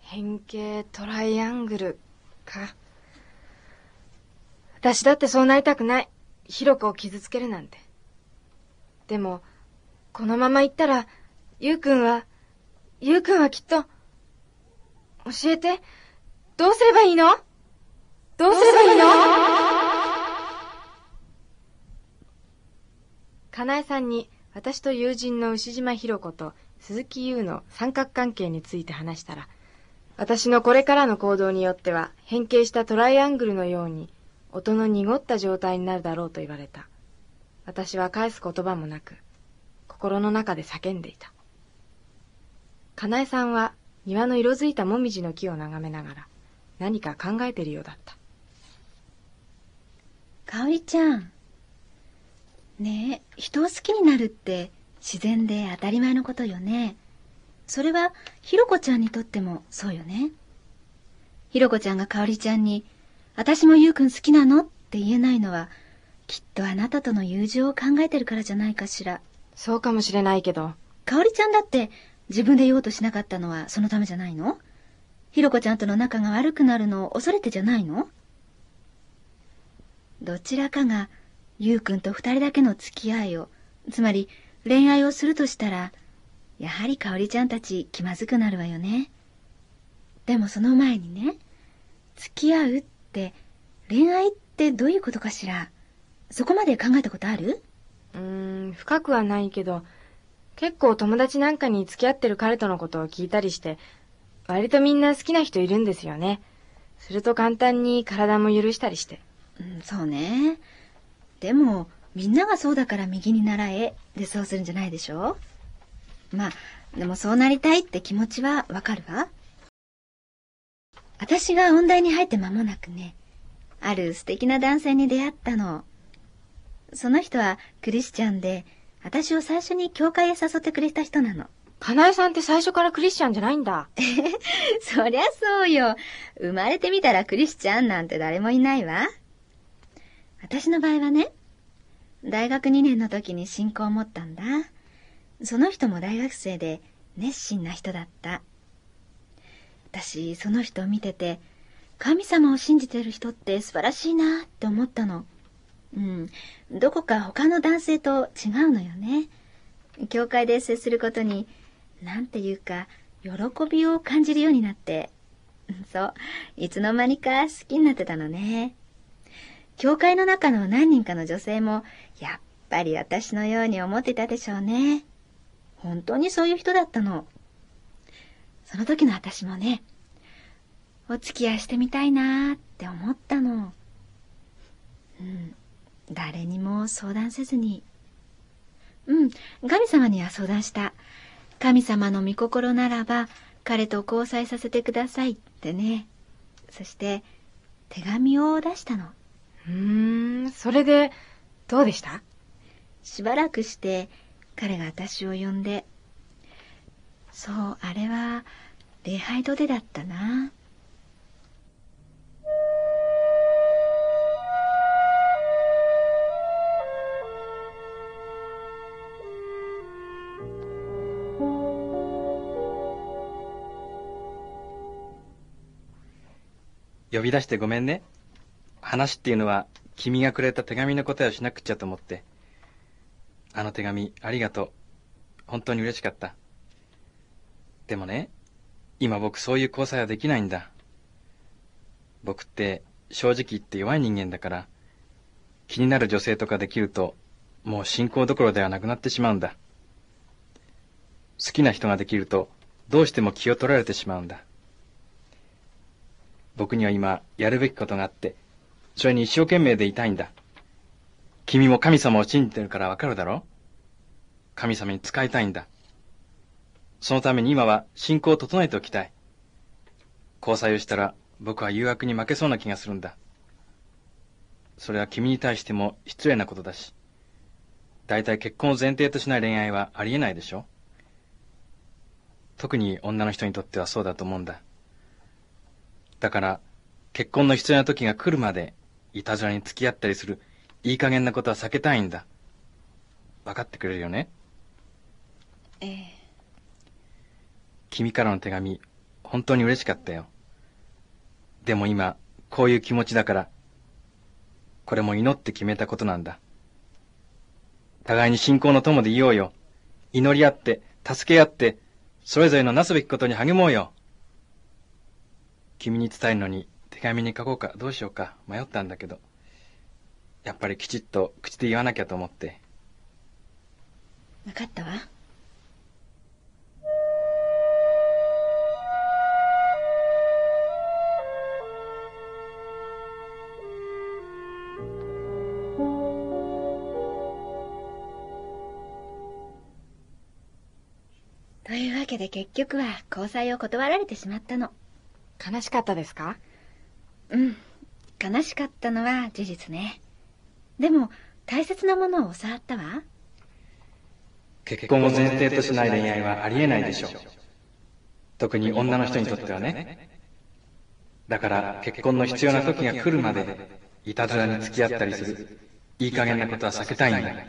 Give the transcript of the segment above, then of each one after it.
変形トライアングルか。私だってそうなりたくない。ひろこを傷つけるなんて。でもこのまま行ったらゆうくんはきっと。教えて。どうすればいいの？どうすればいいの？かなえさんに私と友人の牛島ひろ子と鈴木優の三角関係について話したら、私のこれからの行動によっては変形したトライアングルのように音の濁った状態になるだろうと言われた。私は返す言葉もなく心の中で叫んでいた。かなえさんは庭の色づいたもみじの木を眺めながら何か考えているようだった。 かおりちゃん、ねえ、人を好きになるって自然で当たり前のことよね。それはひろこちゃんにとってもそうよね。ひろこちゃんがかおりちゃんに私もゆうくん好きなのって言えないのは、きっとあなたとの友情を考えてるからじゃないかしら。 そうかもしれないけど、 かおりちゃんだって自分で言おうとしなかったのはそのためじゃないの？ひろこちゃんとの仲が悪くなるのを恐れてじゃないの？どちらかがゆうくんと二人だけの付き合いを、つまり恋愛をするとしたら、やはりかおりちゃんたち気まずくなるわよね。でもその前にね、付き合うって恋愛ってどういうことかしら。そこまで考えたことある？ 深くはないけど、結構友達なんかに付き合ってる彼とのことを聞いたりして、割とみんな好きな人いるんですよね。すると簡単に体も許したりして。 そうね。でもみんながそうだから右に習えでそうするんじゃないでしょ。まあでもそうなりたいって気持ちはわかるわ。私が音大に入って間もなくね、ある素敵な男性に出会ったの。その人はクリスチャンで、私を最初に教会へ誘ってくれた人なの。 かなえさんって最初からクリスチャンじゃないんだ。 そりゃそうよ。生まれてみたらクリスチャンなんて誰もいないわ。私の場合はね、大学2年の時に信仰を持ったんだ。その人も大学生で熱心な人だった。私その人を見てて、神様を信じてる人って素晴らしいなって思ったの。どこか他の男性と違うのよね。教会で接することになんていうか喜びを感じるようになって、そう、いつの間にか好きになってたのね。教会の中の何人かの女性もやっぱり私のように思ってたでしょうね。本当にそういう人だったの。その時の私もね、お付き合いしてみたいなって思ったの。誰にも相談せずに。神様には相談した。神様の御心ならば彼と交際させてくださいってね。そして手紙を出したの。 それでどうでした？ しばらくして彼が私を呼んで、そう、あれは礼拝堂でだったな。 呼び出してごめんね。話っていうのは君がくれた手紙の答えをしなくっちゃと思って。あの手紙ありがとう。本当に嬉しかった。でもね、今僕そういう交際はできないんだ。僕って正直言って弱い人間だから、気になる女性とかできるともう信仰どころではなくなってしまうんだ。好きな人ができるとどうしても気を取られてしまうんだ。僕には今やるべきことがあって、それに一生懸命でいたいんだ。君も神様を信じてるからわかるだろ？神様に仕えたいんだ。そのために今は信仰を整えておきたい。交際をしたら僕は誘惑に負けそうな気がするんだ。それは君に対しても失礼なことだし、だいたい結婚を前提としない恋愛はありえないでしょ？特に女の人にとってはそうだと思うんだ。だから結婚の必要な時が来るまでいたずらに付き合ったりするいい加減なことは避けたいんだ。分かってくれるよね？ ええ。 君からの手紙本当に嬉しかったよ。でも今、こういう気持ちだから、これも祈って決めたことなんだ。互いに信仰の友でいようよ。祈り合って、助け合って、それぞれのなすべきことに励もうよ。君に伝えるのに手紙に書こうかどうしようか迷ったんだけど、やっぱりきちっと口で言わなきゃと思って。 わかったわ。というわけで結局は交際を断られてしまったの。 悲しかったですか？ うん。悲しかったのは事実ね。でも大切なものを教わったわ。 結婚を前提としない恋愛はありえないでしょう。特に女の人にとってはね。だから結婚の必要な時が来るまでいたずらに付き合ったりするいい加減なことは避けたいんだ。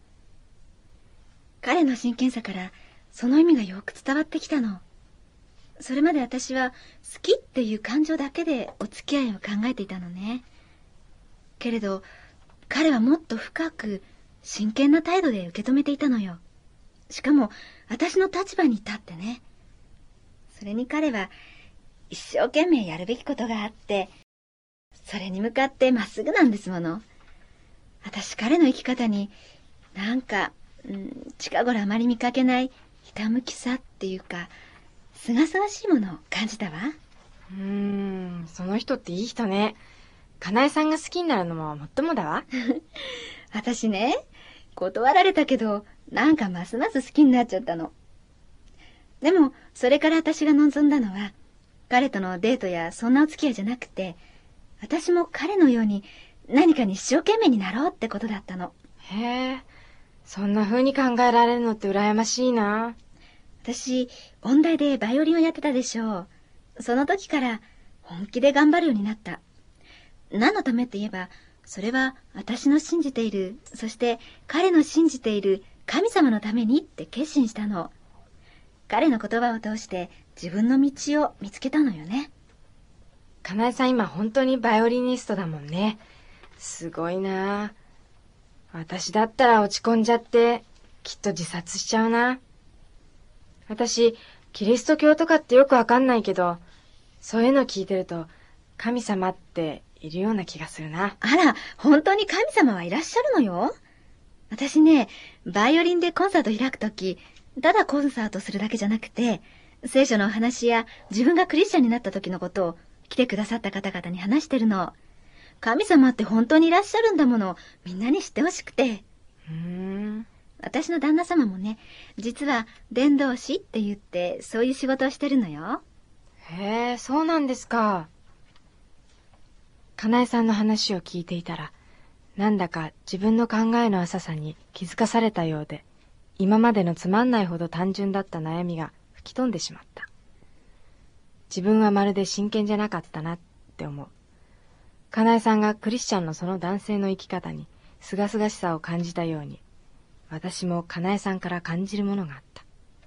彼の真剣さからその意味がよく伝わってきたの。それまで私は好きっていう感情だけでお付き合いを考えていたのね。けれど彼はもっと深く真剣な態度で受け止めていたのよ。しかも私の立場に立ってね。それに彼は一生懸命やるべきことがあって、それに向かってまっすぐなんですもの。私彼の生き方になんか、近頃あまり見かけないひたむきさっていうか、すがすがしいものを感じたわ。 その人っていい人ね。かなえさんが好きになるのももっともだわ。 私ね、断られたけど、なんかますます好きになっちゃったの。でも、それから私が望んだのは、彼とのデートやそんなお付き合いじゃなくて、私も彼のように何かに一生懸命になろうってことだったの。 へえ、そんな風に考えられるのって羨ましいな。 私、音大でバイオリンをやってたでしょう。その時から本気で頑張るようになった。何のためって言えば、それは私の信じている、そして彼の信じている神様のためにって決心したの。彼の言葉を通して自分の道を見つけたのよね。 かなえさん今本当にバイオリニストだもんね。すごいな。私だったら落ち込んじゃってきっと自殺しちゃうな。私キリスト教とかってよくわかんないけど、そういうの聞いてると神様っているような気がするな。 あら、本当に神様はいらっしゃるのよ。私ね、バイオリンでコンサート開くとき、ただコンサートするだけじゃなくて、聖書のお話や自分がクリスチャンになった時のことを来てくださった方々に話してるの。神様って本当にいらっしゃるんだもの、みんなに知ってほしくて。私の旦那様もね、実は伝道師って言ってそういう仕事をしてるのよ。 へえ、そうなんですか。かなえさんの話を聞いていたら、なんだか自分の考えの浅さに気づかされたようで、今までのつまんないほど単純だった悩みが吹き飛んでしまった。自分はまるで真剣じゃなかったなって思う。かなえさんがクリスチャンのその男性の生き方にすがすがしさを感じたように、私もかなえさんから感じるものがあった。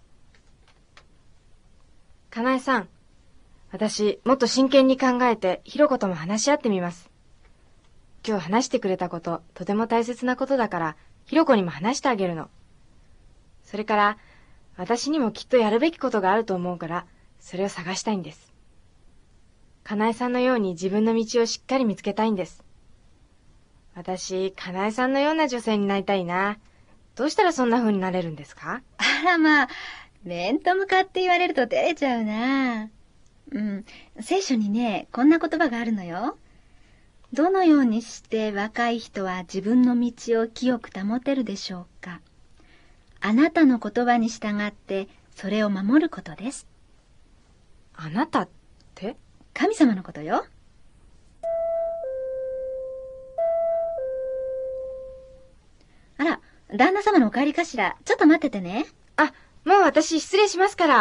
かなえさん、私もっと真剣に考えてひろことも話し合ってみます。今日話してくれたこと、とても大切なことだからひろこにも話してあげるの。それから私にもきっとやるべきことがあると思うから、それを探したいんです。かなえさんのように自分の道をしっかり見つけたいんです。私、かなえさんのような女性になりたいな。どうしたらそんな風になれるんですか？ あらまあ、面と向かって言われると照れちゃうな。聖書にね、こんな言葉があるのよ。どのようにして若い人は自分の道を清く保てるでしょうか。あなたの言葉に従ってそれを守ることです。 あなたって？ 神様のことよ。あら、旦那様のお帰りかしら。ちょっと待っててね。 あ、もう私失礼しますから。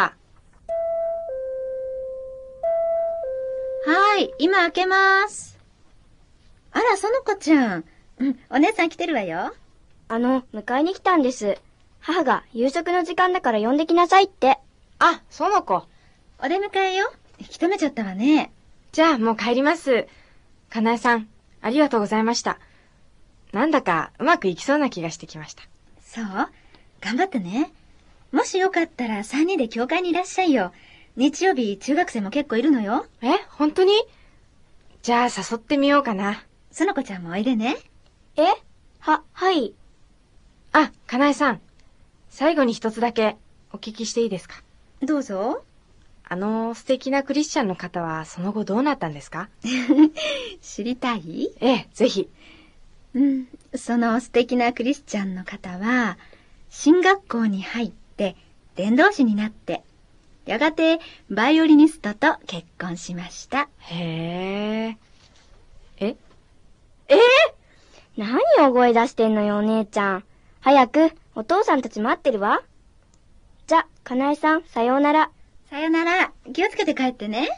はい、今開けます。あら、園子ちゃん。お姉さん来てるわよ。 迎えに来たんです。母が夕食の時間だから呼んできなさいって。 あ、園子。 お出迎えよ。 き止めちゃったわね。 じゃあもう帰ります。かなえさん、ありがとうございました。なんだかうまくいきそうな気がしてきました。 そう？頑張ってね。もしよかったら3人で教会にいらっしゃいよ。日曜日中学生も結構いるのよ。 え、本当に？じゃあ誘ってみようかな。 園子ちゃんもおいでね。 はい。 あ、かなえさん。最後に一つだけお聞きしていいですか？ どうぞ。 素敵なクリスチャンの方はその後どうなったんですか？ 知りたい？ ええ、ぜひ。 その素敵なクリスチャンの方は、神学校に入って、伝道師になって、やがてバイオリニストと結婚しました。 へえ。 何大声出してんのよ、お姉ちゃん。早く、お父さんたち待ってるわ。じゃ、かなえさん、さようなら。 さよなら。気をつけて帰ってね。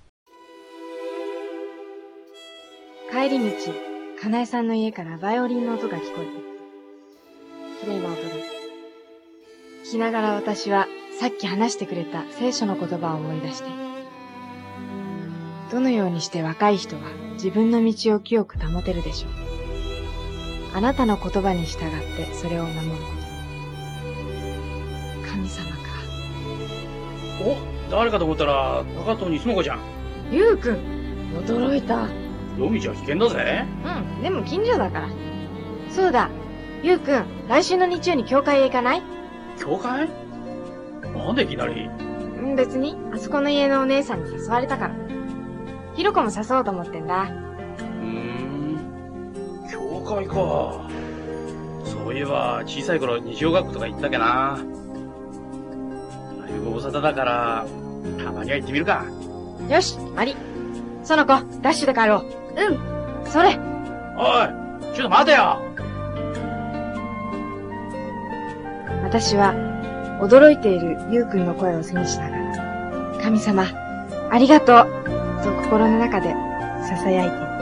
帰り道、かなえさんの家からバイオリンの音が聞こえて綺麗な音だ。聞きながら私はさっき話してくれた聖書の言葉を思い出して、どのようにして若い人は自分の道を清く保てるでしょう。あなたの言葉に従ってそれを守ること。神様か。 お、誰かと思ったら高藤にすも子ちゃん。 ゆうくん、驚いた。 夜道は危険だぜ。 でも近所だから。そうだ、ゆうくん、来週の日曜に教会へ行かない？ 教会？なんでいきなり？ 別に、あそこの家のお姉さんに誘われたから。ひろこも誘おうと思ってんだ。 教会か。そういえば、小さい頃日曜学校とか行ったっけな。だいぶ大沙汰だから、たまには行ってみるか。 よし、決まり。その子、ダッシュで帰ろう。それ。 おい、ちょっと待てよ。 私は、驚いているゆうくんの声を背にしながら、神様、ありがとう、と心の中で囁いていた。